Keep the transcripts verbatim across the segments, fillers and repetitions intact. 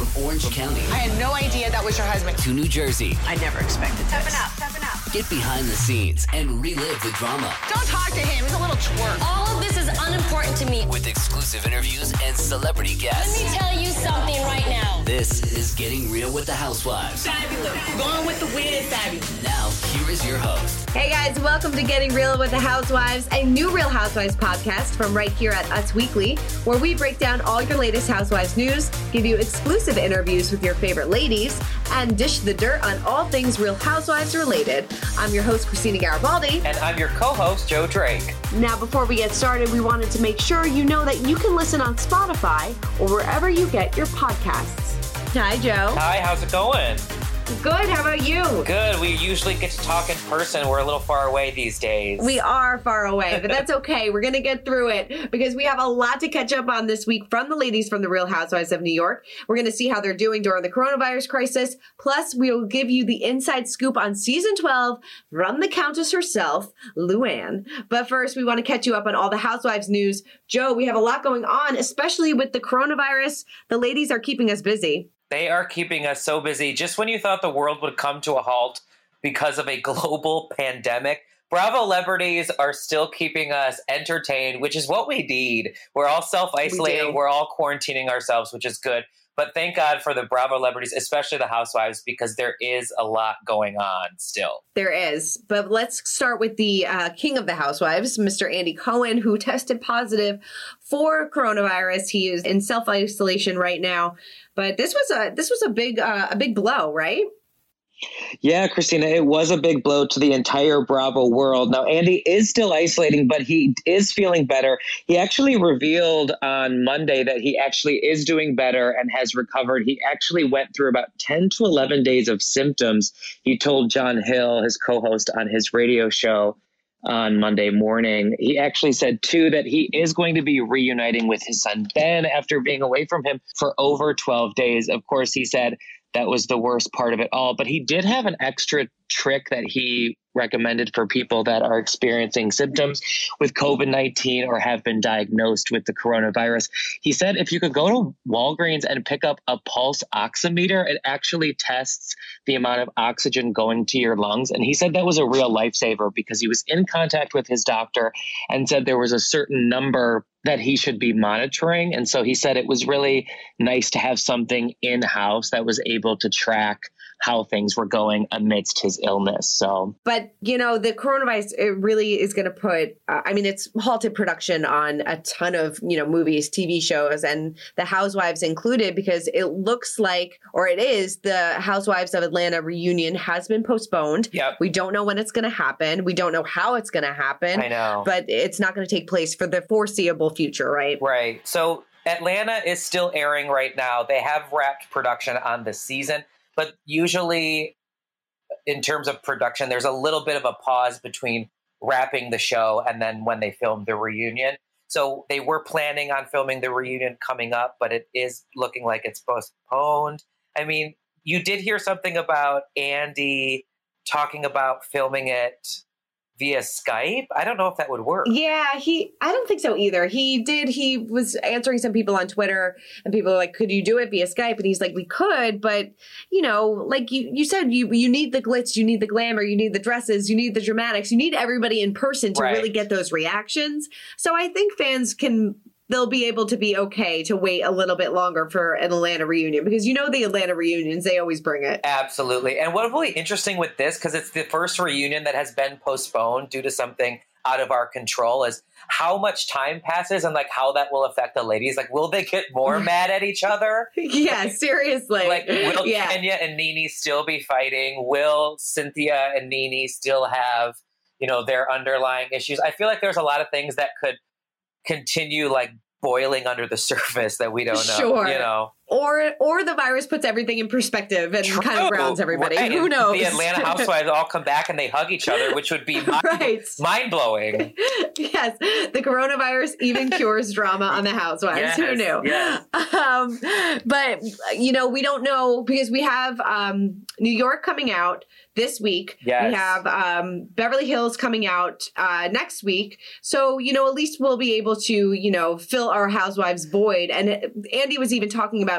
Orange County. I had no idea that was your husband. To New Jersey. I never expected this. Stepping up, stepping up. Get behind the scenes and relive the drama. Don't talk to him. He's a little twerp. All of this is unimportant to me. With exclusive interviews and celebrity guests. Let me tell you something right now. This is Getting Real with the Housewives. Fabulous. Going with the weird fabulous. Now, here is your host. Hey guys, welcome to Getting Real with the Housewives, a new Real Housewives podcast from right here at Us Weekly, where we break down all your latest Housewives news, give you exclusive interviews with your favorite ladies, and dish the dirt on all things Real Housewives related. I'm your host, Christina Garibaldi. And I'm your co-host, Joe Drake. Now, before we get started, we wanted to make sure you know that you can listen on Spotify or wherever you get your podcasts. Hi, Joe. Hi, how's it going? Good, how about you? Good. We usually get to talk in person. We're a little far away these days. We are far away, but that's okay. We're going to get through it because we have a lot to catch up on this week from the ladies from the Real Housewives of New York. We're going to see how they're doing during the coronavirus crisis. Plus, we will give you the inside scoop on season twelve from the Countess herself, Luann. But first, we want to catch you up on all the Housewives news. Joe, we have a lot going on, especially with the coronavirus. The ladies are keeping us busy. They are keeping us so busy. Just when you thought the world would come to a halt because of a global pandemic, Bravo celebrities are still keeping us entertained, which is what we need. We're all self-isolating. We We're all quarantining ourselves, which is good. But thank God for the Bravo celebrities, especially the Housewives, because there is a lot going on still. There is. But let's start with the uh, king of the Housewives, Mister Andy Cohen, who tested positive for coronavirus. He is in self-isolation right now. But this was a this was a big uh, a big blow, right? Yeah, Christina, it was a big blow to the entire Bravo world. Now, Andy is still isolating, but he is feeling better. He actually revealed on Monday that he actually is doing better and has recovered. He actually went through about ten to eleven days of symptoms. He told John Hill, his co-host on his radio show on Monday morning. He actually said, too, that he is going to be reuniting with his son, Ben, after being away from him for over twelve days. Of course, he said that was the worst part of it all. But he did have an extra trick that he recommended for people that are experiencing symptoms with COVID nineteen or have been diagnosed with the coronavirus. He said if you could go to Walgreens and pick up a pulse oximeter, it actually tests the amount of oxygen going to your lungs. And he said that was a real lifesaver because he was in contact with his doctor and said there was a certain number that he should be monitoring. And so he said it was really nice to have something in-house that was able to track how things were going amidst his illness. So, but you know, the coronavirus, it really is going to put, uh, I mean, it's halted production on a ton of, you know, movies, T V shows, and the Housewives included, because it looks like, or it is, the Housewives of Atlanta reunion has been postponed. Yep. We don't know when it's going to happen. We don't know how it's going to happen. I know. But it's not going to take place for the foreseeable future, right? Right. So Atlanta is still airing right now. They have wrapped production on the season. But usually, in terms of production, there's a little bit of a pause between wrapping the show and then when they film the reunion. So they were planning on filming the reunion coming up, but it is looking like it's postponed. I mean, you did hear something about Andy talking about filming it via Skype. I don't know if that would work. Yeah, he, I don't think so either. He did, he was answering some people on Twitter and people were like, could you do it via Skype? And he's like, we could, but you know, like you, you said, you, you need the glitz, you need the glamour, you need the dresses, you need the dramatics, you need everybody in person to right. really get those reactions. So I think fans can, they'll be able to be okay to wait a little bit longer for an Atlanta reunion, because you know the Atlanta reunions, they always bring it. Absolutely. And what's really interesting with this, because it's the first reunion that has been postponed due to something out of our control, is how much time passes and like how that will affect the ladies. Like, will they get more mad at each other? Yeah, like, seriously. Like, will yeah. Kenya and Nene still be fighting? Will Cynthia and Nene still have, you know, their underlying issues? I feel like there's a lot of things that could continue like boiling under the surface that we don't know. Sure. You know. Or or the virus puts everything in perspective and True. kind of grounds everybody. Right. Who knows? The Atlanta Housewives all come back and they hug each other, which would be mind, right. mind-blowing. Yes. The coronavirus even cures drama on the Housewives. Yes, Who knew? yes. Um, but, you know, we don't know, because we have um, New York coming out this week. Yes. We have um, Beverly Hills coming out uh, next week. So, you know, at least we'll be able to, you know, fill our Housewives void. And it, Andy was even talking about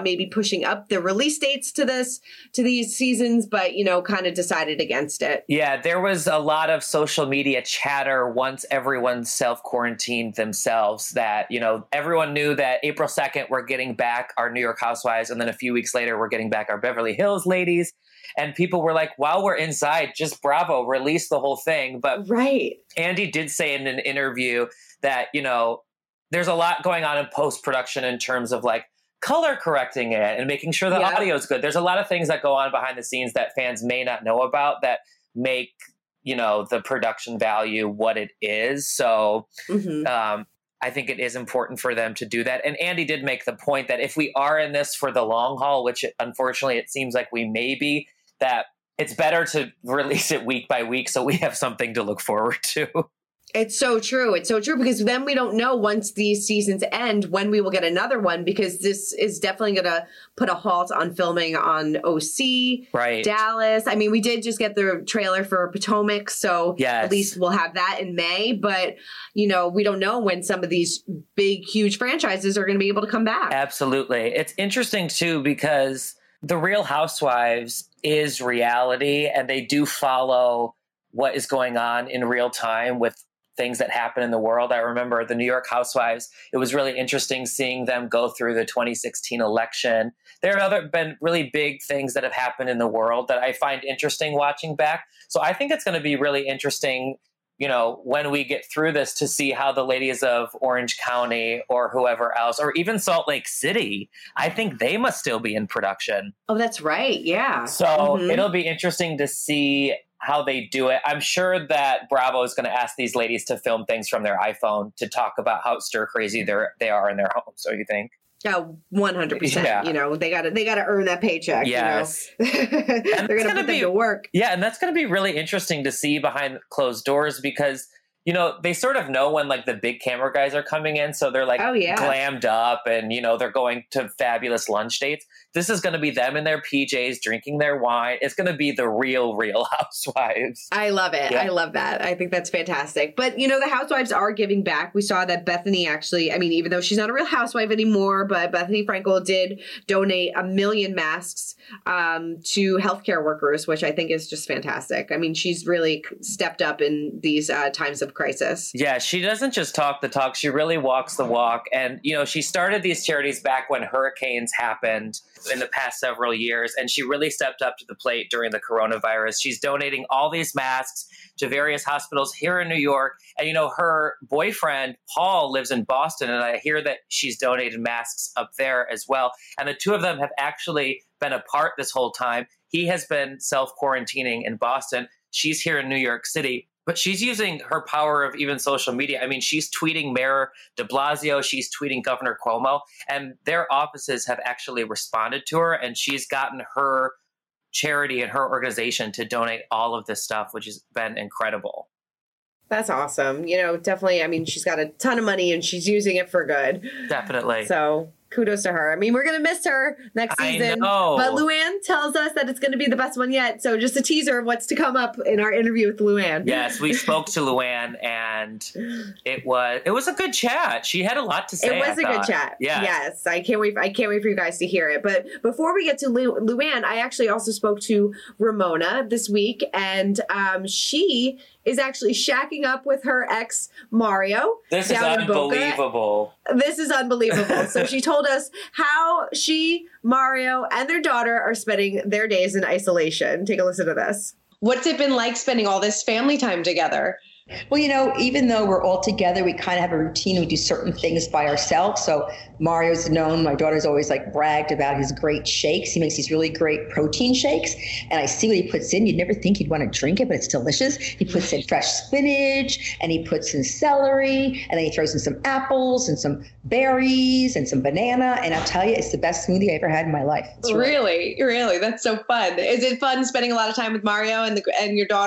about maybe pushing up the release dates to this, to these seasons, but, you know, kind of decided against it. Yeah, there was a lot of social media chatter once everyone self-quarantined themselves that, you know, everyone knew that April second, we're getting back our New York Housewives. And then a few weeks later, we're getting back our Beverly Hills ladies. And people were like, while we're inside, just Bravo, release the whole thing. But right. Andy did say in an interview that, you know, there's a lot going on in post-production in terms of like color correcting it and making sure the yeah. audio is good. There's a lot of things that go on behind the scenes that fans may not know about that make, you know, the production value what it is. So mm-hmm. um, I think it is important for them to do that. And Andy did make the point that if we are in this for the long haul, which it, unfortunately it seems like we may be, that it's better to release it week by week so we have something to look forward to. It's so true. It's so true because then we don't know once these seasons end when we will get another one, because this is definitely going to put a halt on filming on O C, right. Dallas. I mean, we did just get the trailer for Potomac, so yes. at least we'll have that in May. But, you know, we don't know when some of these big, huge franchises are going to be able to come back. Absolutely. It's interesting, too, because The Real Housewives is reality, and they do follow what is going on in real time with things that happen in the world. I remember the New York Housewives. It was really interesting seeing them go through the twenty sixteen election. There have other been really big things that have happened in the world that I find interesting watching back. So I think it's going to be really interesting, you know, when we get through this to see how the ladies of Orange County or whoever else, or even Salt Lake City, I think they must still be in production. Oh, that's right. Yeah. So mm-hmm. it'll be interesting to see how they do it. I'm sure that Bravo is going to ask these ladies to film things from their iPhone to talk about how stir crazy they're, they are in their homes. So you think? Yeah, one hundred percent. Yeah. You know, they got to they got to earn that paycheck. Yes. You know? They're going to put be, them to work. Yeah, and that's going to be really interesting to see behind closed doors because, you know, they sort of know when like the big camera guys are coming in. So they're like oh, yeah. glammed up and, you know, they're going to fabulous lunch dates. This is going to be them in their P Js drinking their wine. It's going to be the real, real Housewives. I love it. Yeah. I love that. I think that's fantastic. But, you know, the Housewives are giving back. We saw that Bethany actually, I mean, even though she's not a real housewife anymore, but Bethany Frankel did donate a million masks um, to healthcare workers, which I think is just fantastic. I mean, she's really stepped up in these uh, times of crisis. Yeah, she doesn't just talk the talk. She really walks the walk. And, you know, she started these charities back when hurricanes happened in the past several years, and she really stepped up to the plate during the coronavirus. She's donating all these masks to various hospitals here in New York. And, you know, her boyfriend, Paul, lives in Boston, and I hear that she's donated masks up there as well. And the two of them have actually been apart this whole time. He has been self-quarantining in Boston. She's here in New York City. But she's using her power of even social media. I mean, she's tweeting Mayor de Blasio. She's tweeting Governor Cuomo. And their offices have actually responded to her. And she's gotten her charity and her organization to donate all of this stuff, which has been incredible. That's awesome. You know, definitely. I mean, she's got a ton of money and she's using it for good. Definitely. So kudos to her. I mean, we're going to miss her next season. I know. But Luann tells us that it's going to be the best one yet. So just a teaser of what's to come up in our interview with Luann. Yes, we spoke to Luann and it was it was a good chat. She had a lot to say. It was I a thought. good chat. Yeah. Yes. I can't wait. I can't wait for you guys to hear it. But before we get to Lu- Luann, I actually also spoke to Ramona this week, and um, she is actually shacking up with her ex Mario. This is unbelievable. This is unbelievable. So she told us how she, Mario, and their daughter are spending their days in isolation. Take a listen to this. What's it been like spending all this family time together? Well, you know, even though we're all together, we kind of have a routine. We do certain things by ourselves. So Mario's known, my daughter's always like bragged about his great shakes. He makes these really great protein shakes. And I see what he puts in. You'd never think he'd want to drink it, but it's delicious. He puts in fresh spinach and he puts in celery and then he throws in some apples and some berries and some banana. And I'll tell you, it's the best smoothie I ever had in my life. It's really, really, really, that's so fun. Is it fun spending a lot of time with Mario and the and your daughter?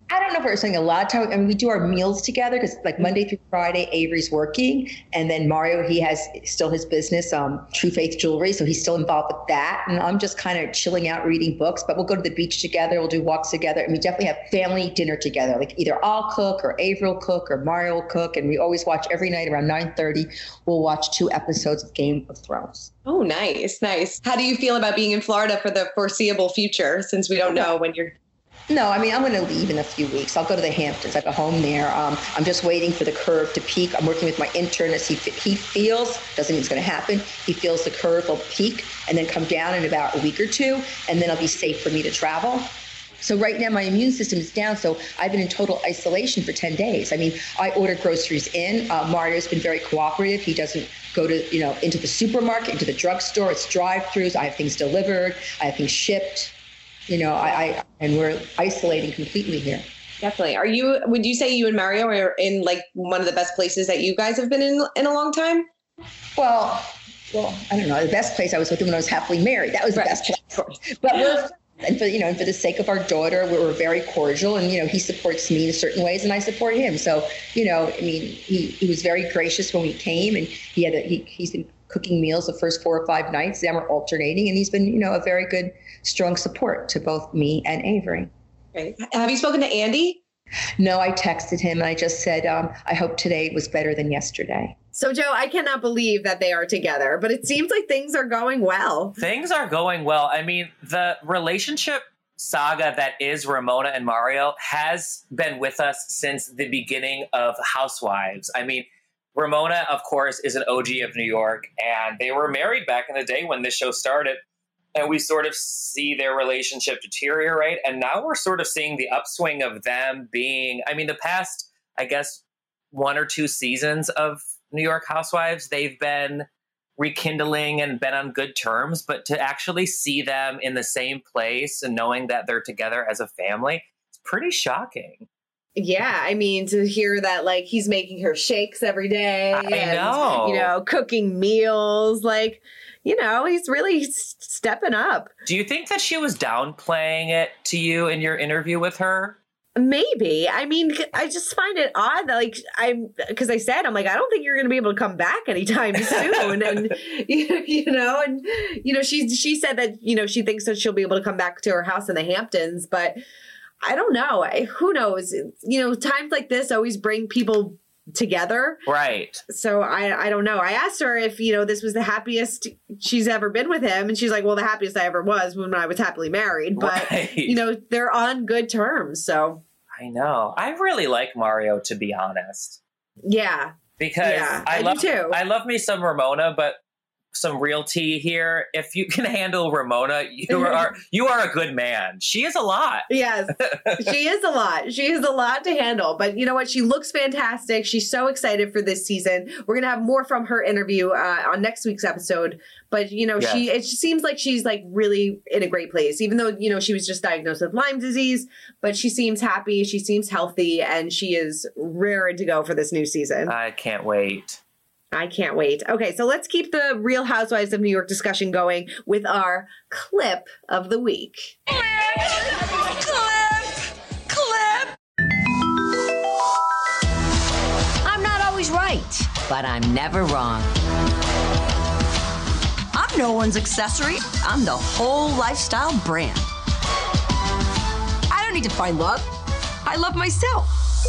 I don't know if we're spending a lot of time. I mean, we do our meals together because like Monday through Friday, Avery's working. And then Mario, he has still his business, um, True Faith Jewelry. So he's still involved with that. And I'm just kind of chilling out, reading books, but we'll go to the beach together. We'll do walks together. And we definitely have family dinner together. Like either I'll cook or Avery will cook or Mario will cook. And we always watch every night around nine thirty. We'll watch two episodes of Game of Thrones. Oh, nice. Nice. How do you feel about being in Florida for the foreseeable future since we don't know when you're No, I mean, I'm going to leave in a few weeks. I'll go to the Hamptons. I have a home there. Um, I'm just waiting for the curve to peak. I'm working with my intern as he he feels, doesn't mean it's going to happen. He feels the curve will peak and then come down in about a week or two, and then it'll be safe for me to travel. So right now my immune system is down, so I've been in total isolation for ten days. I mean, I order groceries in. Uh, Mario's been very cooperative. He doesn't go to, you know, into the supermarket, into the drugstore. It's drive-thrus. I have things delivered. I have things shipped. You know, I, I and we're isolating completely here. Definitely. Are you, would you say you and Mario are in like one of the best places that you guys have been in in a long time? Well, well, I don't know. The best place I was with him when I was happily married. That was the Right. best place. But we're, and for, you know, and for the sake of our daughter, we were very cordial, and, you know, he supports me in certain ways and I support him. So, you know, I mean, he, he was very gracious when we came, and he had a, he, he's been cooking meals the first four or five nights. Then we're alternating, and he's been, you know, a very good, strong support to both me and Avery. Right. Have you spoken to Andy? No, I texted him and I just said, um, I hope today was better than yesterday. So, Joe, I cannot believe that they are together, but it seems like things are going well. Things are going well. I mean, the relationship saga that is Ramona and Mario has been with us since the beginning of Housewives. I mean, Ramona, of course, is an O G of New York, and they were married back in the day when this show started. And we sort of see their relationship deteriorate. And now we're sort of seeing the upswing of them being, I mean, the past, I guess, one or two seasons of New York Housewives, they've been rekindling and been on good terms. But to actually see them in the same place and knowing that they're together as a family, it's pretty shocking. Yeah, I mean, to hear that, like, he's making her shakes every day. I and, know. You know, cooking meals, like, you know, he's really s- stepping up. Do you think that she was downplaying it to you in your interview with her? Maybe. I mean, I just find it odd that, like, I'm, because I said, I'm like, I don't think you're going to be able to come back anytime soon. And, you, you know, and, you know, she, she said that, you know, she thinks that she'll be able to come back to her house in the Hamptons, but I don't know. I, who knows? You know, times like this always bring people together. Right. So I I don't know. I asked her if, you know, this was the happiest she's ever been with him. And she's like, well, the happiest I ever was when I was happily married. But, Right. you know, they're on good terms. So, I know. I really like Mario, to be honest. yeah. Because Yeah, I, I do love too. I love me some Ramona, but some real tea here. If you can handle Ramona, you are you are a good man. She is a lot. Yes, she is a lot. She is a lot to handle. But you know what? She looks fantastic. She's so excited for this season. We're gonna have more from her interview uh, on next week's episode. But you know, Yes. she it just seems like she's like really in a great place. Even though you know she was just diagnosed with Lyme disease, but she seems happy. She seems healthy, and she is raring to go for this new season. I can't wait. I can't wait. Okay, so let's keep the Real Housewives of New York discussion going with our clip of the week. I'm not always right, but I'm never wrong. I'm no one's accessory. I'm the whole lifestyle brand. I don't need to find love. I love myself.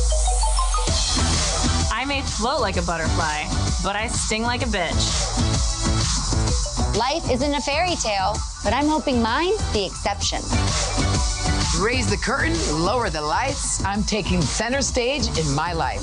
I may float like a butterfly, but I sting like a bitch. Life isn't a fairy tale, but I'm hoping mine's the exception. Raise the curtain, lower the lights. I'm taking center stage in my life.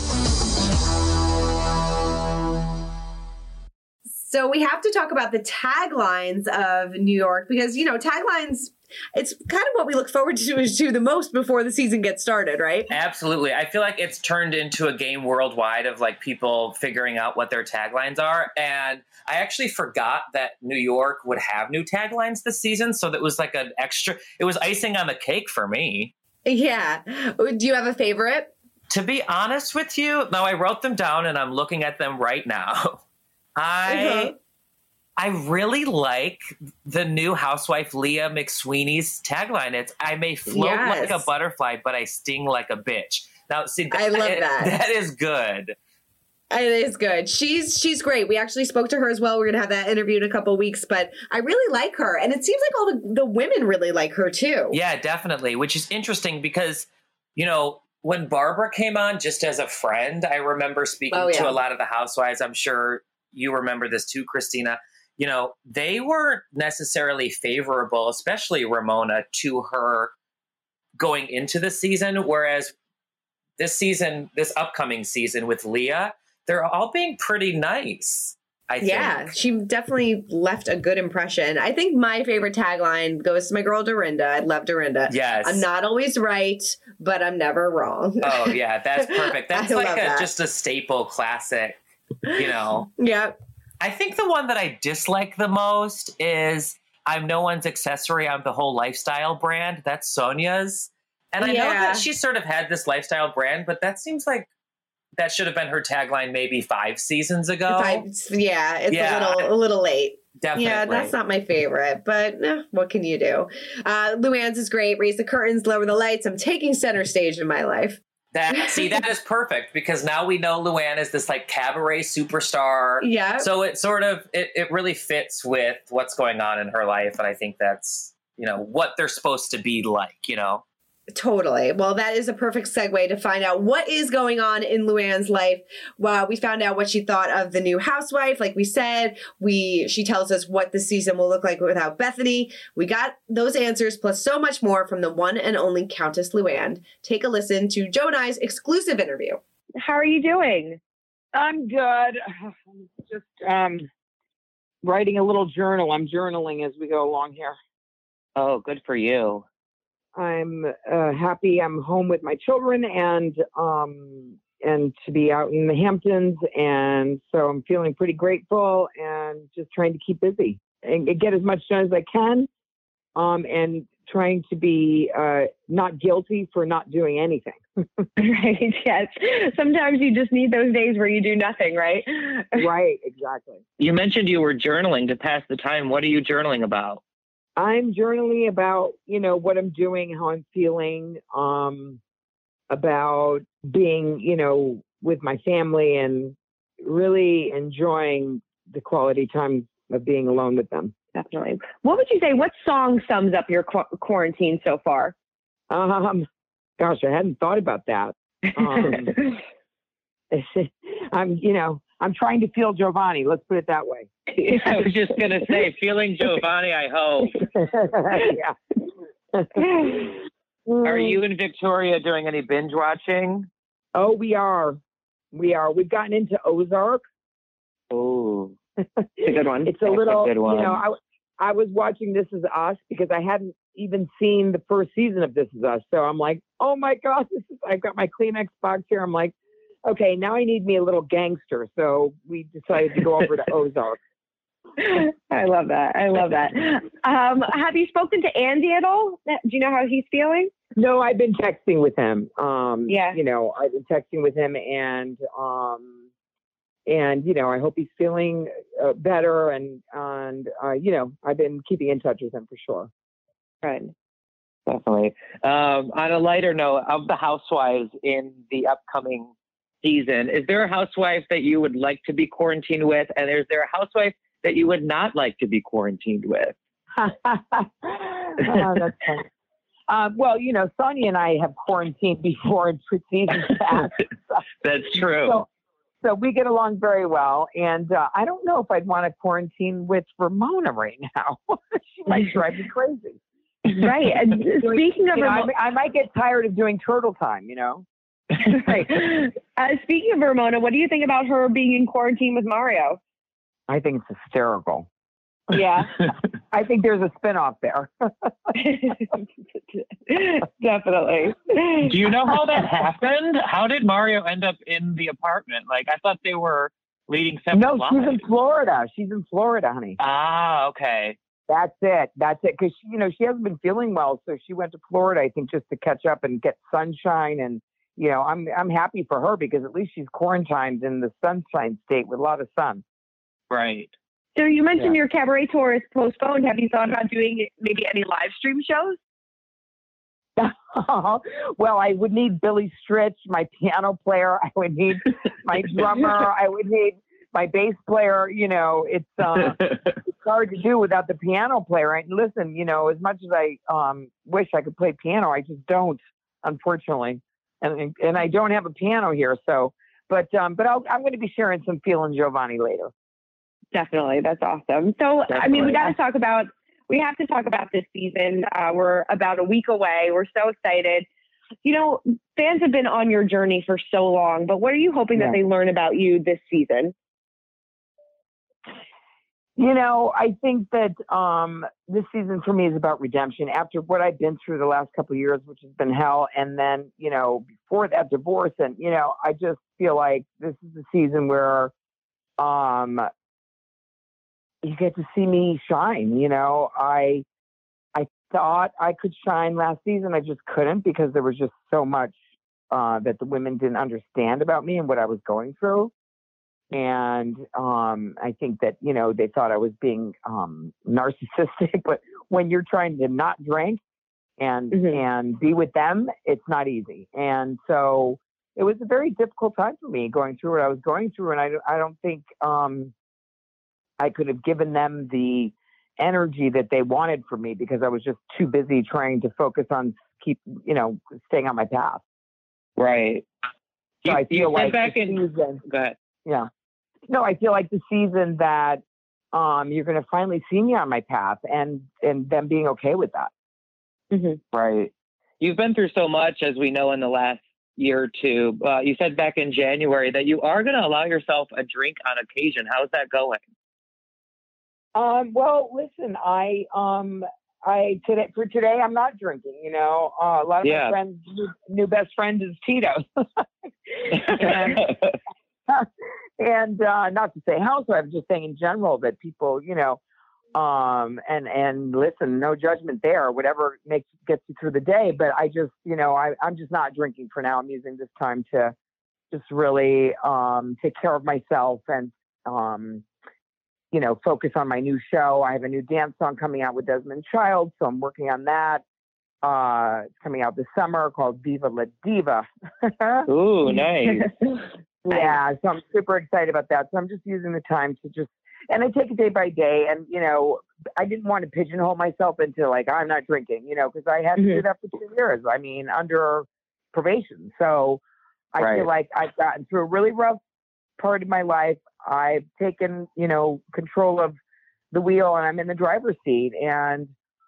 So we have to talk about the taglines of New York because, you know, taglines, it's kind of what we look forward to, to the most before the season gets started, right? Absolutely. I feel like it's turned into a game worldwide of like people figuring out what their taglines are. And I actually forgot that New York would have new taglines this season. So that was like an extra, it was icing on the cake for me. Yeah. Do you have a favorite? To be honest with you, now I wrote them down and I'm looking at them right now. I Uh-huh. I really like the new housewife Leah McSweeney's tagline. It's "I may float Yes. like a butterfly, but I sting like a bitch." Now, see, that, I love that. That is good. It is good. She's she's great. We actually spoke to her as well. We're gonna have that interview in a couple weeks, but I really like her, and it seems like all the, the women really like her too. Yeah, definitely. Which is interesting because, you know, when Barbara came on just as a friend, I remember speaking Oh, yeah. to a lot of the housewives. I'm sure you remember this too, Christina. You know, they weren't necessarily favorable, especially Ramona, to her going into the season. Whereas this season, this upcoming season with Leah, they're all being pretty nice, I think. Yeah, she definitely left a good impression. I think my favorite tagline goes to my girl Dorinda. I love Dorinda. Yes. I'm not always right, but I'm never wrong. Oh, yeah, that's perfect. That's I like love a, that. just a staple classic, you know. Yeah. I think the one that I dislike the most is "I'm no one's accessory, I'm the whole lifestyle brand." That's Sonia's. And I know Yeah. that she sort of had this lifestyle brand, but that seems like that should have been her tagline maybe five seasons ago. If I, yeah, it's Yeah. a little a little late. Definitely. Yeah, that's not my favorite, but eh, what can you do? Uh, Luann's is great. Raise the curtains, lower the lights. I'm taking center stage in my life. That see, that is perfect because now we know Luann is this like cabaret superstar. Yeah. So it sort of it, it really fits with what's going on in her life, and I think that's, you know, what they're supposed to be like, you know. Totally. Well, that is a perfect segue to find out what is going on in Luann's life. Well, we found out what she thought of the new housewife. Like we said, we she tells us what the season will look like without Bethany. We got those answers plus so much more from the one and only Countess Luann. Take a listen to Joe and I's exclusive interview. How are you doing? I'm good. Just um, writing a little journal. I'm journaling as we go along here. Oh, good for you. I'm uh, happy I'm home with my children and um, and to be out in the Hamptons. And so I'm feeling pretty grateful and just trying to keep busy and get as much done as I can. Um, and trying to be uh, not guilty for not doing anything. Right. Yes. Sometimes you just need those days where you do nothing, right? Right. Exactly. You mentioned you were journaling to pass the time. What are you journaling about? I'm journaling about, you know, what I'm doing, how I'm feeling, um, about being, you know, with my family and really enjoying the quality time of being alone with them. Definitely. What would you say, what song sums up your qu- quarantine so far? Um, gosh, I hadn't thought about that. Um, I'm, you know, I'm trying to feel Giovanni. Let's put it that way. I was just going to say, feeling Giovanni, I hope. Yeah. Are you and Victoria doing any binge watching? Oh, we are. We are. We've gotten into Ozark. Oh, it's a good one. It's a That's little, a good one. you know, I, I was watching This Is Us because I hadn't even seen the first season of This Is Us. So I'm like, oh my God, this is, I've got my Kleenex box here. I'm like, okay, now I need me a little gangster. So we decided to go over to Ozark. I love that. I love that. Um, have you spoken to Andy at all? Do you know how he's feeling? No, I've been texting with him. Um, Yeah. You know, I've been texting with him and, um, and, you know, I hope he's feeling uh, better. And, and uh, you know, I've been keeping in touch with him for sure. Right. Definitely. Um, on a lighter note, of the housewives in the upcoming season, is there a housewife that you would like to be quarantined with? And is there a housewife that you would not like to be quarantined with? Oh, that's funny. Uh, well, you know, Sonia and I have quarantined before in seasons past. That's true. So, so we get along very well. And uh, I don't know if I'd want to quarantine with Ramona right now. She might drive me crazy. Right. And speaking of you know, Ramona, I, I might get tired of doing turtle time, you know? right. Uh, speaking of Ramona, what do you think about her being in quarantine with Mario? I think it's hysterical. Yeah. I think there's a spinoff there. Definitely. Do you know how that happened? How did Mario end up in the apartment? Like, I thought they were leading separate No, lives. she's in Florida. She's in Florida, honey. Ah, okay. That's it. That's it. Because, you know, she hasn't been feeling well. So she went to Florida, I think, just to catch up and get sunshine. And, you know, I'm I'm happy for her because at least she's quarantined in the sunshine state with a lot of sun. Right. So you mentioned Yeah. your cabaret tour is postponed. Have you thought about doing maybe any live stream shows? Well, I would need Billy Stritch, my piano player. I would need my drummer. I would need my bass player. You know, it's uh, it's hard to do without the piano player. And listen, you know, as much as I um, wish I could play piano, I just don't, unfortunately. And and I don't have a piano here. So, but um, but I'll, I'm going to be sharing some Phil and Giovanni later. Definitely, that's awesome. So, I mean, we got to talk about. We have to talk about this season. Uh, we're about a week away. We're so excited. You know, fans have been on your journey for so long, but what are you hoping Yeah. that they learn about you this season? You know, I think that um, this season for me is about redemption. After what I've been through the last couple of years, which has been hell, and then, you know, before that divorce, and, you know, I just feel like this is the season where um, you get to see me shine. You know, I I thought I could shine last season. I just couldn't because there was just so much uh, that the women didn't understand about me and what I was going through. And um, I think that, you know, they thought I was being um, narcissistic, but when you're trying to not drink and Mm-hmm. and be with them, it's not easy. And so it was a very difficult time for me going through what I was going through. And I, I don't think um, I could have given them the energy that they wanted from me because I was just too busy trying to focus on keep, you know, staying on my path. Right. So You- I feel you said like back the in- season, Go ahead. yeah. No, I feel like the season that um, you're going to finally see me on my path and, and them being okay with that. Mm-hmm. Right. You've been through so much, as we know, in the last year or two. Uh, you said back in January that you are going to allow yourself a drink on occasion. How's that going? Um, well, listen, I, um, I, today, for today, I'm not drinking, you know, uh, a lot of Yeah. my friends, new, new best friend is Tito. and, and, uh, not to say housewife, just saying in general that people, you know, um, and, and listen, no judgment there, whatever makes, gets you through the day. But I just, you know, I, I'm just not drinking for now. I'm using this time to just really, um, take care of myself and, um, you know, focus on my new show. I have a new dance song coming out with Desmond Child, so I'm working on that. Uh, it's coming out this summer called Viva La Diva. Ooh, nice. Yeah, so I'm super excited about that. So I'm just using the time to just, and I take it day by day. And, you know, I didn't want to pigeonhole myself into like, I'm not drinking, you know, because I had to do that for two years. I mean, under probation. So I Right. feel like I've gotten through a really rough part of my life. I've taken, you know, control of the wheel and I'm in the driver's seat. And,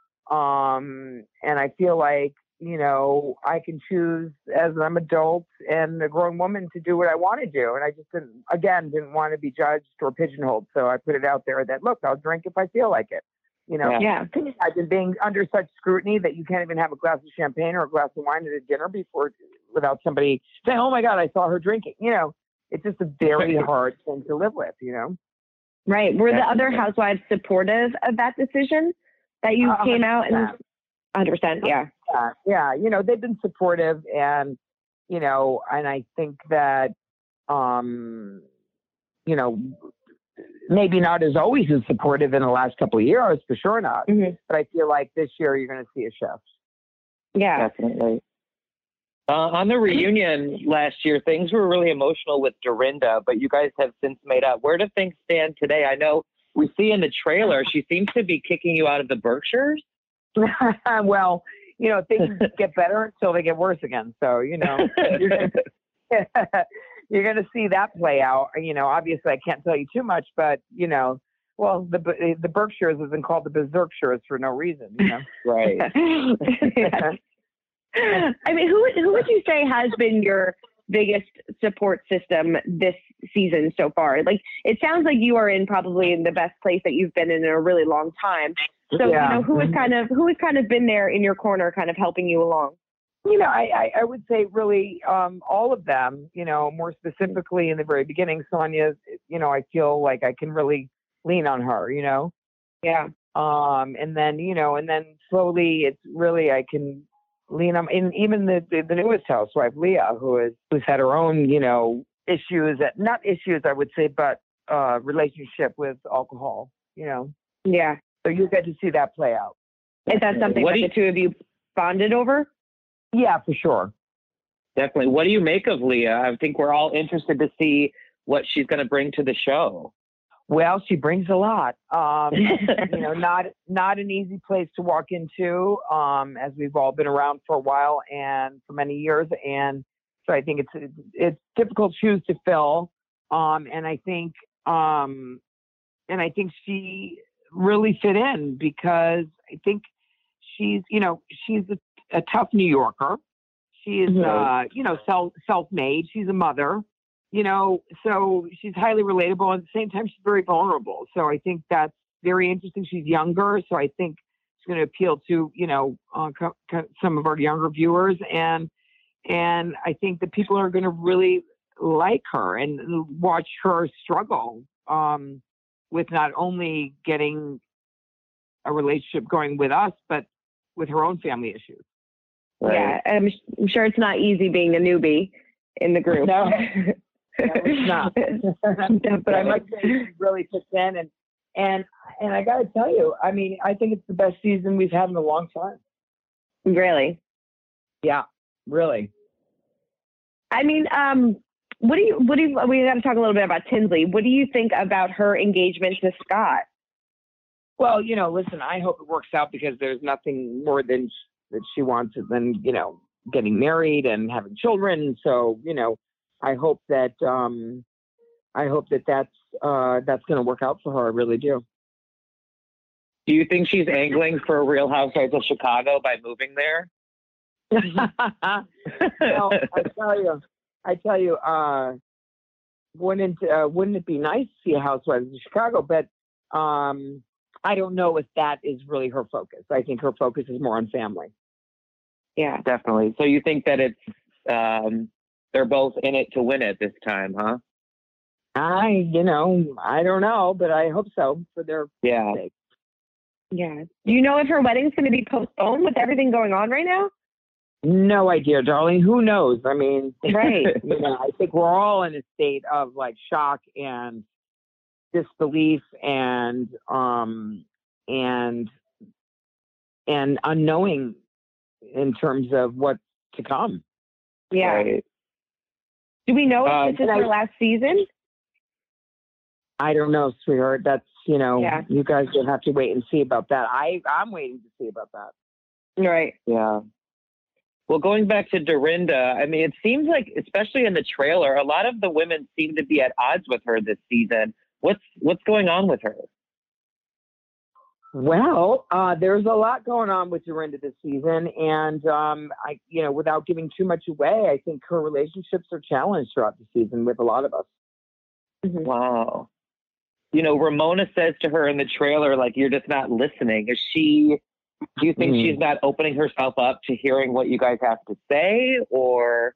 um, and I feel like, you know, I can choose as an adult and a grown woman to do what I want to do. And I just didn't, again, didn't want to be judged or pigeonholed. So I put it out there that, look, I'll drink if I feel like it. You know, Yeah. I've been being under such scrutiny that you can't even have a glass of champagne or a glass of wine at a dinner before without somebody saying, oh my God, I saw her drinking. You know, it's just a very hard thing to live with, you know? Right. Were the other housewives supportive of that decision that you Uh, came out and one one hundred percent? Yeah. Yeah, yeah, you know, they've been supportive and, you know, and I think that, um, you know, maybe not as always as supportive in the last couple of years, for sure not. Mm-hmm. But I feel like this year you're going to see a shift. Yeah. Definitely. Uh, on the reunion last year, things were really emotional with Dorinda, but you guys have since made up. Where do things stand today? I know we see in the trailer, she seems to be kicking you out of the Berkshires. Well, you know, things get better until they get worse again. So, you know, you're going you're going to see that play out. You know, obviously I can't tell you too much, but, you know, well, the the Berkshires has been called the Berkshires for no reason, you know? Right. I mean, who who would you say has been your biggest support system this season so far? Like, it sounds like you are in probably in the best place that you've been in in a really long time. So, Yeah. you know, who has kind of who has kind of been there in your corner, kind of helping you along? You know, I, I, I would say really um, all of them, you know, more specifically in the very beginning, Sonia, you know, I feel like I can really lean on her, you know? Yeah. Um, and then, you know, and then slowly it's really, I can lean on, and even the, the, the newest housewife, Leah, who is, who's had her own, you know, issues that, not issues, I would say, but uh, relationship with alcohol, you know. Yeah. So you get to see that play out. Is that something What that do you- the two of you bonded over? Yeah, for sure. Definitely. What do you make of Leah? I think we're all interested to see what she's going to bring to the show. Well, she brings a lot. Um, you know, not not an easy place to walk into, um, as we've all been around for a while and for many years, and so I think it's it's difficult shoes to fill. Um, and I think um, and I think she really fit in because I think she's you know she's a, a tough New Yorker. She is Mhm. uh, you know self self made. She's a mother. You know, so she's highly relatable. At the same time, she's very vulnerable. So I think that's very interesting. She's younger, so I think she's going to appeal to, you know, uh, co- co- some of our younger viewers. And and I think that people are going to really like her and watch her struggle um, with not only getting a relationship going with us, but with her own family issues. Yeah, I'm, I'm sure it's not easy being a newbie in the group. No. No, it's not. But I must say she really fits in, and and and I got to tell you, I mean, I think it's the best season we've had in a long time. Really? Yeah, really. I mean, um, what do you, what do you, we got to talk a little bit about Tinsley. What do you think about her engagement to Scott? Well, you know, listen, I hope it works out because there's nothing more than that she wants than, you know, getting married and having children. So, you know, I hope that um, I hope that that's uh, that's going to work out for her. I really do. Do you think she's angling for a Real Housewives of Chicago by moving there? Well, I tell you, I tell you, uh, wouldn't uh, wouldn't it be nice to see a Housewives of Chicago? But um, I don't know if that is really her focus. I think her focus is more on family. Yeah, definitely. So you think that it's um, they're both in it to win it this time, huh? I, you know, I don't know, but I hope so for their yeah. sake. Yeah. Do you know if her wedding's going to be postponed with everything going on right now? No idea, darling. Who knows? I mean, right. You know, I think we're all in a state of like shock and disbelief and um and and unknowing in terms of what's to come. Yeah. Right. Do we know if Uh, this is and her I- last season? I don't know, sweetheart. That's, you know, Yeah. you guys will have to wait and see about that. I, I'm waiting to see about that. Right. Yeah. Well, going back to Dorinda, I mean, it seems like, especially in the trailer, a lot of the women seem to be at odds with her this season. What's what's going on with her? Well, uh, there's a lot going on with Dorinda this season, and um, I, you know, without giving too much away, I think her relationships are challenged throughout the season with a lot of us. Mm-hmm. Wow. You know, Ramona says to her in the trailer, like, you're just not listening. Is she, do you think Mm. she's not opening herself up to hearing what you guys have to say, or?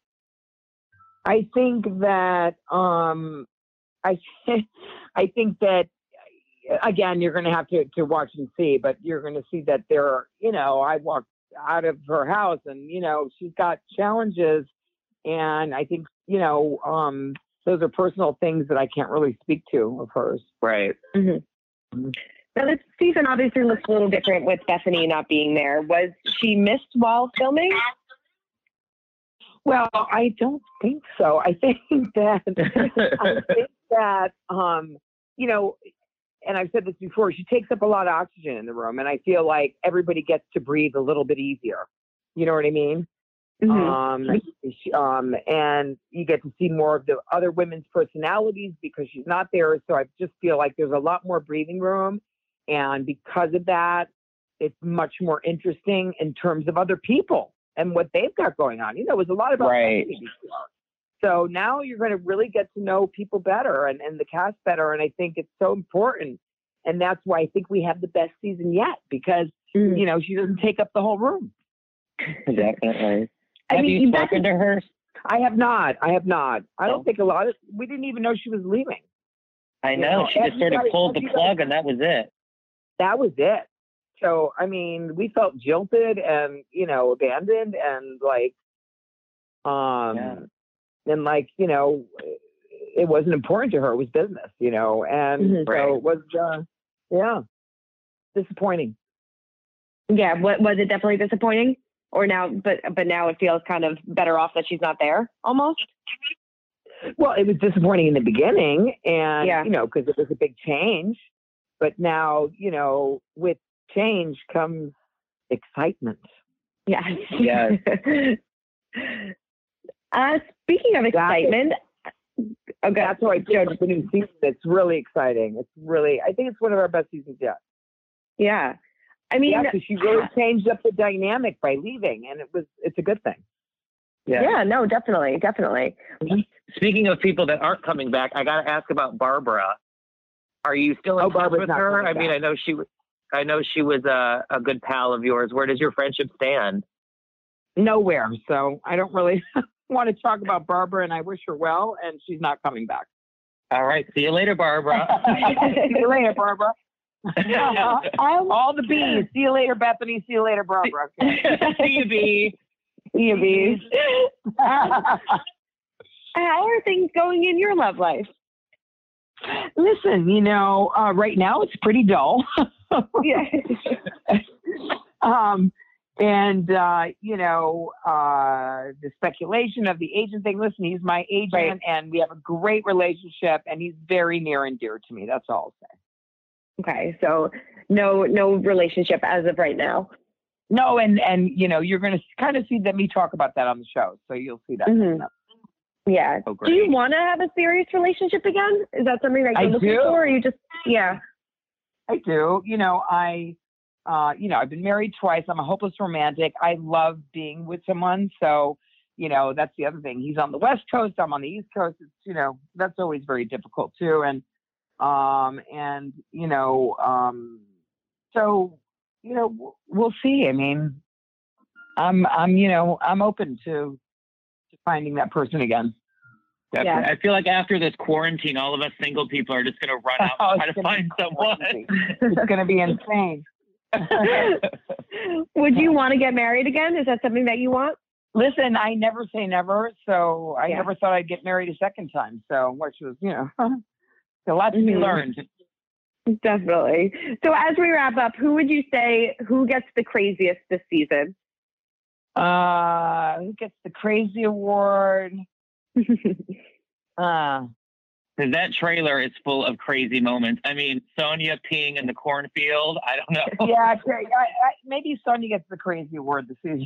I think that um, I, I think that again, you're going to have to to watch and see, but you're going to see that there are, you know, I walked out of her house and, you know, she's got challenges, and I think, you know, um, those are personal things that I can't really speak to of hers. Right. Mm-hmm. Now, this season obviously looks a little different with Bethany not being there. Was she missed while filming? Well, I don't think so. I think that I think that um, you know, and I've said this before, she takes up a lot of oxygen in the room, and I feel like everybody gets to breathe a little bit easier. You know what I mean? Mm-hmm. Um, she, um, and you get to see more of the other women's personalities because she's not there. So I just feel like there's a lot more breathing room. And because of that, it's much more interesting in terms of other people and what they've got going on. You know, it was a lot about Right. Bethany before. So now you're going to really get to know people better and, and the cast better. And I think it's so important. And that's why I think we have the best season yet, because, Mm. you know, she doesn't take up the whole room. Definitely. I Have mean, you that's- spoken to her? I have not. I have not. I Oh. don't think a lot of, we didn't even know she was leaving. I You know. know, She have just you sort of guys- pulled have the you plug guys- and that was it. That was it. So, I mean, we felt jilted and, you know, abandoned and like, um, Yeah. and like, you know, it wasn't important to her. It was business, you know, and Mhm. so Right. it was, uh, yeah, disappointing. Yeah, what was it definitely disappointing? Or now, but but now it feels kind of better off that she's not there, almost. Well, it was disappointing in the beginning, and Yeah. you know, because it was a big change. But now, you know, with change comes excitement. Yes. Yes. uh, speaking of excitement, Okay, that's why I judge the new season. It's really exciting. It's really, I think it's one of our best seasons yet. yeah, I mean, Yeah, because she really changed up the dynamic by leaving, and it was, it's a good thing. Yeah. yeah, no, definitely, definitely. Speaking of people that aren't coming back, I got to ask about Barbara. Are you still in Oh, touch Barbara's with not her? coming I mean, back. I know she was. I know she was a, a good pal of yours. Where does your friendship stand? Nowhere. So I don't really want to talk about Barbara, and I wish her well, and she's not coming back. All right. See you later, Barbara. See you later, Barbara. All the bees. See you later, Bethany. See you later, Barbara. Okay. See you, B. See you, bees. How are things going in your love life? Listen, you know, uh, right now it's pretty dull. Yeah. um, and, uh, you know, uh, the speculation of the agent thing. Listen, he's my agent, Right. and we have a great relationship, and he's very near and dear to me. That's all I'll say. Okay, so no, no relationship as of right now. No, and, and you know, you're going to kind of see that me talk about that on the show, so you'll see that. Mhm. Oh, Yeah. Do great. you want to have a serious relationship again? Is that something that you're I looking do. for? Or you just, yeah. I do. You know, I, uh, you know, I've been married twice. I'm a hopeless romantic. I love being with someone. So, you know, that's the other thing. He's on the West Coast. I'm on the East Coast. It's, you know, that's always very difficult too. And, um, and, you know, um, so, you know, w- we'll see. I mean, I'm, I'm, you know, I'm open to, to finding that person again. Definitely. I feel like after this quarantine, all of us single people are just going to run out Oh, and try it's to gonna find be someone. crazy. It's going to be insane. Would you want to get married again? Is that something that you want? Listen, I never say never, so I Yeah. never thought I'd get married a second time. So, which was, you know, a lot to be Mhm. learned. Definitely. So as we wrap up, who would you say who gets the craziest this season? Uh, who gets the crazy award? uh, Because that trailer is full of crazy moments. I mean, Sonia peeing in the cornfield. I don't know. yeah, okay. I, I, maybe Sonia gets the crazy award this season.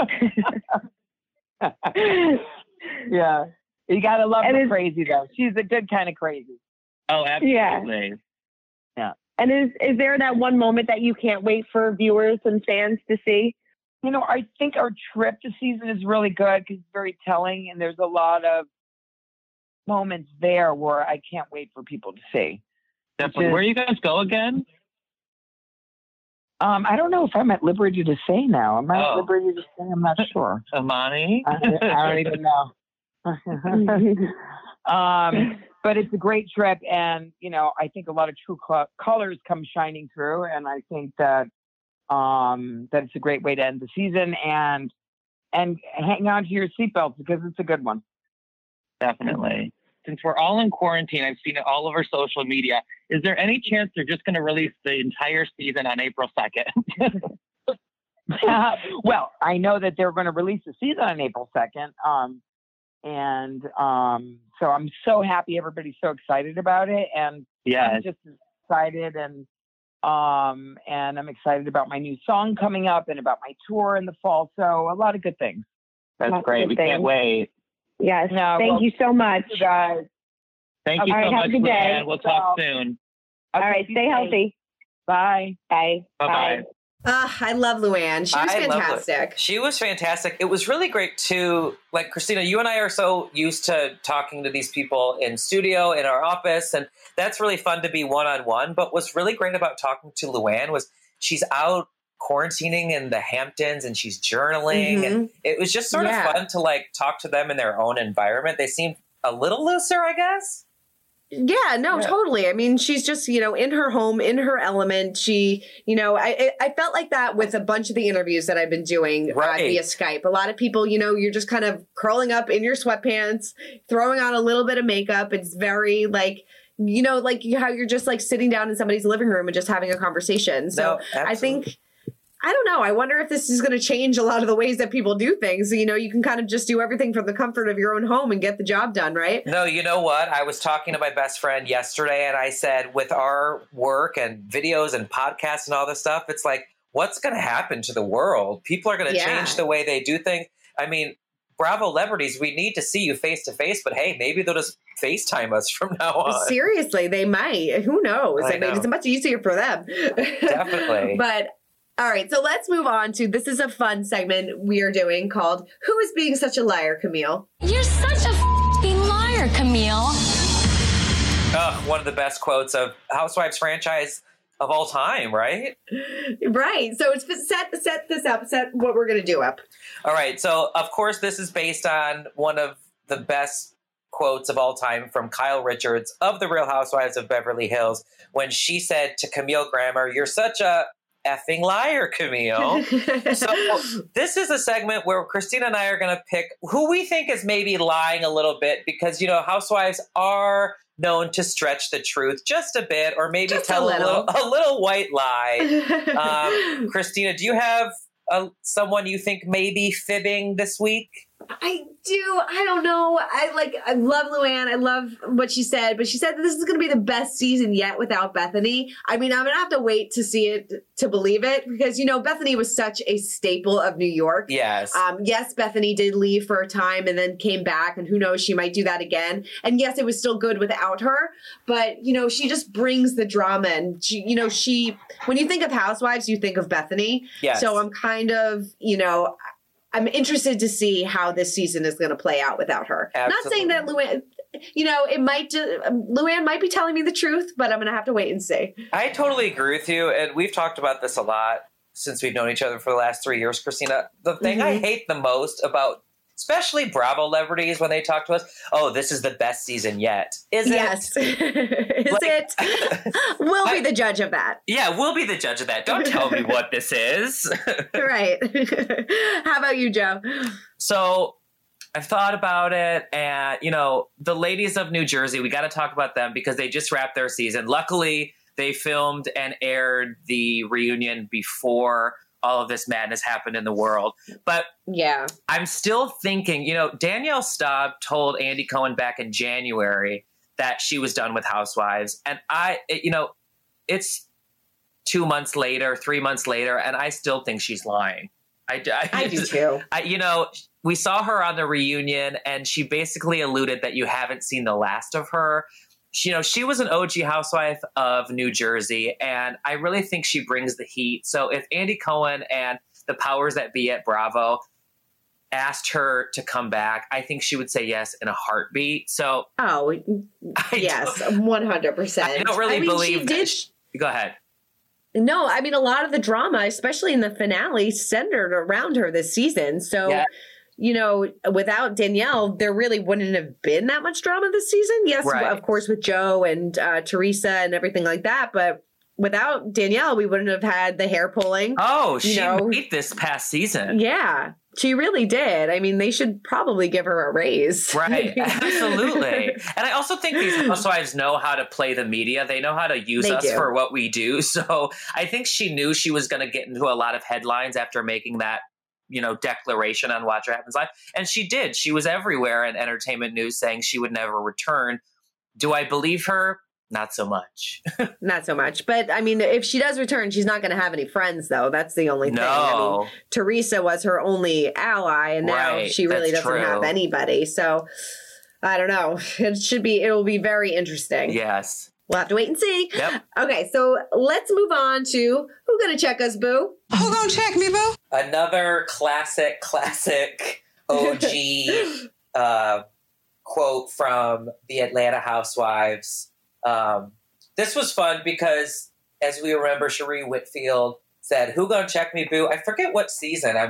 yeah, you gotta love And the is- crazy though. She's a good kind of crazy. Oh, Yeah. absolutely. Yeah. And is is there that one moment that you can't wait for viewers and fans to see? You know, I think our trip this season is really good because it's very telling, and there's a lot of moments there where I can't wait for people to see. Definitely. Where do you guys go again? Um, I don't know if I'm at liberty to say now. Am I Oh. at liberty to say? I'm not sure. Amani? I, I don't even know. um, but it's a great trip, and you know, I think a lot of true co- colors come shining through, and I think that um, that it's a great way to end the season, and and hang on to your seatbelts because it's a good one. Definitely. Since we're all in quarantine, I've seen it all over social media. Is there any chance they're just going to release the entire season on April second? Well, I know that they're going to release the season on April second. Um, and um, so I'm so happy everybody's so excited about it. And Yes. I'm just excited. And um, and I'm excited about my new song coming up and about my tour in the fall. So a lot of good things. That's Lots of great. good We can't things. wait. Yes. No, Thank well, you so much. You guys. Thank you All so right, have much, a good day. Leanne. We'll talk soon. All right. Stay healthy. Bye. Bye. Bye-bye. Uh, I love Luann. She was I love fantastic. Lu- She was fantastic. It was really great too. Like Christina, you and I are so used to talking to these people in studio, in our office, and that's really fun to be one on one. But what's really great about talking to Luann was she's out quarantining in the Hamptons and she's journaling, Mhm. and it was just sort Yeah. of fun to like talk to them in their own environment. They seemed a little looser, I guess. Yeah, no, Yeah. totally. I mean, she's just, you know, in her home, in her element. She, you know, I I felt like that with a bunch of the interviews that I've been doing Right. uh, via Skype. A lot of people, you know, you're just kind of curling up in your sweatpants, throwing on a little bit of makeup. It's very like, you know, like how you're just like sitting down in somebody's living room and just having a conversation. So No, I think, I don't know. I wonder if this is going to change a lot of the ways that people do things. You know, you can kind of just do everything from the comfort of your own home and get the job done, right? No, you know what? I was talking to my best friend yesterday and I said, with our work and videos and podcasts and all this stuff, it's like, what's going to happen to the world? People are going to Yeah. change the way they do things. I mean, Bravo celebrities, we need to see you face to face, but hey, maybe they'll just FaceTime us from now on. Seriously, they might. Who knows? I I, mean, know. it's much easier for them. Definitely. But all right, so let's move on to this is a fun segment we are doing called Who is Being Such a Liar, Camille? You're such a f***ing liar, Camille. Oh, one of the best quotes of Housewives franchise of all time, right? Right. So it's set set this up, set what we're going to do up. All right. So, of course, this is based on one of the best quotes of all time from Kyle Richards of The Real Housewives of Beverly Hills when she said to Camille Grammer, "You're such a effing liar, Camille." So this is a segment where Christina and I are going to pick who we think is maybe lying a little bit because, you know, housewives are known to stretch the truth just a bit or maybe Just a tell a little. little. a little white lie. Um, Christina, do you have uh, someone you think may be fibbing this week? I do. I don't know. I like, I love Luann. I love what she said, but she said that this is going to be the best season yet without Bethany. I mean, I'm going to have to wait to see it to believe it because, you know, Bethany was such a staple of New York. Yes. Um, yes, Bethany did leave for a time and then came back, and who knows, she might do that again. And yes, it was still good without her, but, you know, she just brings the drama. And, she, you know, she, when you think of Housewives, you think of Bethany. Yes. So I'm kind of, you know, I'm interested to see how this season is going to play out without her. Not saying that Luann, you know, it might, just, Luann might be telling me the truth, but I'm going to have to wait and see. I totally agree with you. And we've talked about this a lot since we've known each other for the last three years, Christina. The thing I Mm-hmm. hate the most about, especially Bravo celebrities, when they talk to us, oh, this is the best season yet. Is yes. it? Is Like- it? We'll be the judge of that. Yeah, we'll be the judge of that. Don't tell me what this is. Right. How about you, Joe? So I've thought about it, and, you know, the ladies of New Jersey, we got to talk about them because they just wrapped their season. Luckily, they filmed and aired the reunion before all of this madness happened in the world. But yeah, I'm still thinking, you know, Danielle Staub told Andy Cohen back in January that she was done with Housewives. And I, it, you know, it's two months later, three months later, and I still think she's lying. I, I, I do too. I, you know, we saw her on the reunion and she basically alluded that you haven't seen the last of her. She, you know, she was an O G housewife of New Jersey, and I really think she brings the heat. So if Andy Cohen and the powers that be at Bravo asked her to come back, I think she would say yes in a heartbeat. So, oh, I yes, one hundred percent. I don't really I mean, believe she that. did. She, go ahead. No, I mean, a lot of the drama, especially in the finale, centered around her this season. So, Yeah. you know, without Danielle, there really wouldn't have been that much drama this season. Yes, Right. of course, with Joe and uh, Teresa and everything like that. But without Danielle, we wouldn't have had the hair pulling. Oh, you she know. made this past season. Yeah, she really did. I mean, they should probably give her a raise. Right, absolutely. And I also think these housewives know how to play the media. They know how to use They us do. for what we do. So I think she knew she was going to get into a lot of headlines after making that, you know, declaration on Watch What Happens Live. And she did. She was everywhere in entertainment news saying she would never return. Do I believe her? Not so much. Not so much. But I mean, if she does return, she's not going to have any friends, though. That's the only thing. I No. mean, Teresa was her only ally, and now Right, she really that's doesn't true. have anybody. So I don't know. It should be, it will be very interesting. Yes. We'll have to wait and see. Yep. Okay, so let's move on to who gonna check us, boo? Who gonna check me, boo? Another classic, classic O G uh, quote from the Atlanta Housewives. Um, this was fun because, as we remember, Cherie Whitfield said, "Who gonna check me, boo?" I forget what season. I'm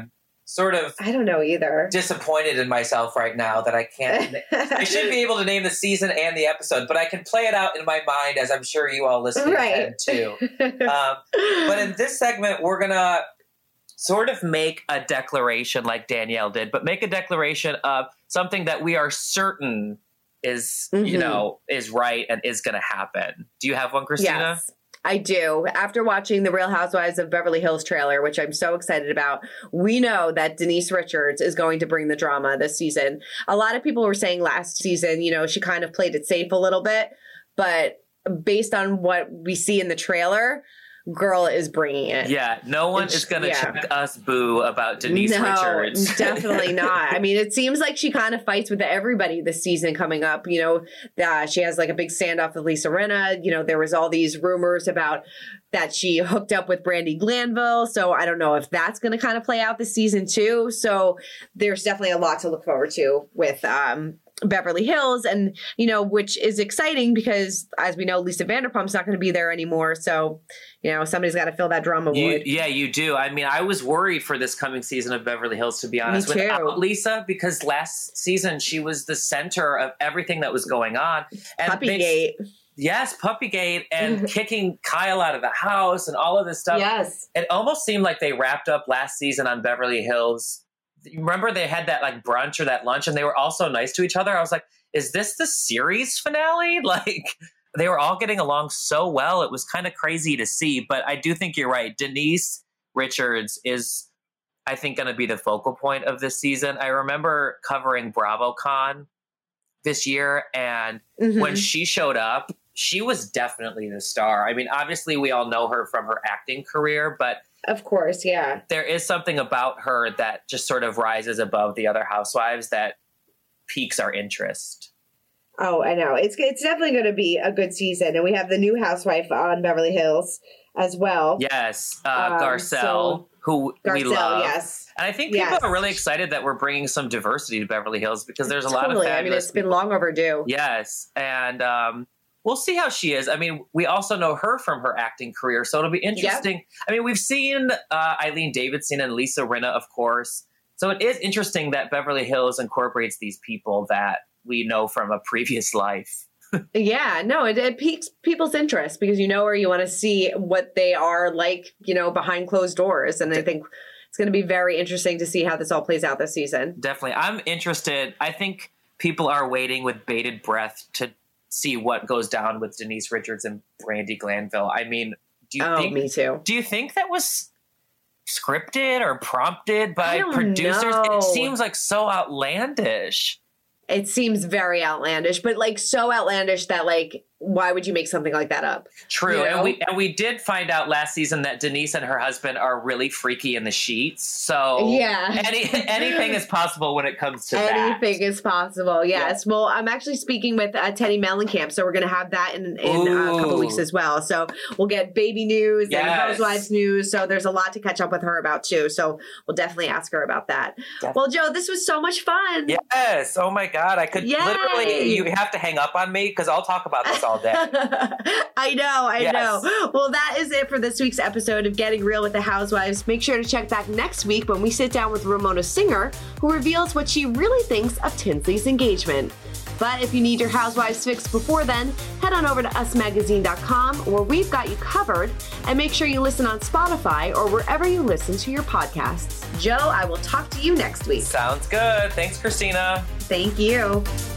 sort of I don't know either. Disappointed in myself right now that I can't. I should be able to name the season and the episode, but I can play it out in my mind, as I'm sure you all listening right. can too. Um, but in this segment, we're gonna sort of make a declaration like Danielle did, but make a declaration of something that we are certain is, mm-hmm. you know, is right and is going to happen. Do you have one, Christina? Yes. I do. After watching the Real Housewives of Beverly Hills trailer, which I'm so excited about, we know that Denise Richards is going to bring the drama this season. A lot of people were saying last season, you know, she kind of played it safe a little bit, but based on what we see in the trailer, girl is bringing it. Yeah, no one it's, is going to yeah. check us boo about Denise no, Richards. Definitely not. I mean, it seems like she kind of fights with everybody this season coming up. You know, uh, she has like a big standoff with Lisa Rinna. You know, there was all these rumors about that she hooked up with Brandi Glanville. So I don't know if that's going to kind of play out this season too. So there's definitely a lot to look forward to with um Beverly Hills, and you know, which is exciting because as we know, Lisa Vanderpump's not going to be there anymore. So, you know, somebody's got to fill that drama you, void. Yeah, you do. I mean, I was worried for this coming season of Beverly Hills, to be honest, Me too. without Lisa, because last season she was the center of everything that was going on. And Puppygate. They, yes, Puppygate, and kicking Kyle out of the house and all of this stuff. Yes. It almost seemed like they wrapped up last season on Beverly Hills. Remember they had that like brunch or that lunch and they were all so nice to each other. I was like, is this the series finale? Like they were all getting along so well. It was kind of crazy to see, but I do think you're right. Denise Richards is, I think, going to be the focal point of this season. I remember covering BravoCon this year, and mm-hmm. when she showed up, she was definitely the star. I mean, obviously we all know her from her acting career, but of course, yeah. there is something about her that just sort of rises above the other housewives that piques our interest. Oh, I know. It's it's definitely going to be a good season. And we have the new housewife on Beverly Hills as well. Yes, uh, Um, Garcelle, so- who we Garcelle, love. yes. And I think people Yes. are really excited that we're bringing some diversity to Beverly Hills because there's a lot of Totally. fabulous I mean, it's been long overdue. Yes, and um, we'll see how she is. I mean, we also know her from her acting career, so it'll be interesting. Yep. I mean, we've seen uh, Eileen Davidson and Lisa Rinna, of course. So it is interesting that Beverly Hills incorporates these people that we know from a previous life. Yeah, no, it, it piques people's interest because you know where you want to see what they are like, you know, behind closed doors. And I think it's going to be very interesting to see how this all plays out this season. Definitely. I'm interested. I think people are waiting with bated breath to see what goes down with Denise Richards and Brandi Glanville. I mean, do you oh, think me too. Do you think that was scripted or prompted by I don't producers? know. It seems like so outlandish. It seems very outlandish, but like so outlandish that like, why would you make something like that up? True. You know? And we and we did find out last season that Denise and her husband are really freaky in the sheets. So yeah, any, anything is possible when it comes to anything that. Anything is possible. Yes. Yeah. Well, I'm actually speaking with uh, Teddy Mellencamp, so we're going to have that in, in uh, a couple weeks as well. So we'll get baby news yes. and housewives news. So there's a lot to catch up with her about too. So we'll definitely ask her about that. Definitely. Well, Joe, this was so much fun. Yes. Oh my God. I could Yay. literally, you have to hang up on me because I'll talk about this all day. I know, I yes. know. Well, that is it for this week's episode of Getting Real with the Housewives. Make sure to check back next week when we sit down with Ramona Singer, who reveals what she really thinks of Tinsley's engagement. But if you need your Housewives fix before then, head on over to us magazine dot com where we've got you covered, and make sure you listen on Spotify or wherever you listen to your podcasts. Joe, I will talk to you next week. Sounds good. Thanks, Christina. Thank you.